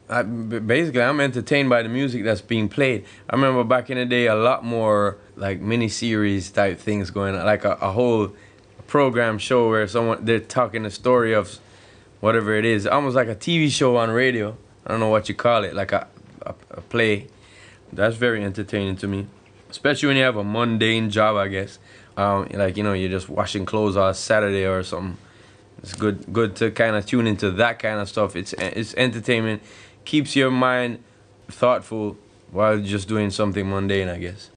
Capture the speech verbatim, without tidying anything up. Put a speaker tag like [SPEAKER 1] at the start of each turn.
[SPEAKER 1] I, basically, I'm entertained by the music that's being played. I remember back in the day, a lot more like mini-series type things going on, like a, a whole program show where someone they're talking the story of whatever it is, almost like a T V show on radio. I don't know what you call it, like a, a, a play. That's very entertaining to me, especially when you have a mundane job, I guess. Um, like, you know, you're just washing clothes on Saturday or something. It's good, good to kind of tune into that kind of stuff. It's it's entertainment, keeps your mind thoughtful while just doing something mundane, I guess.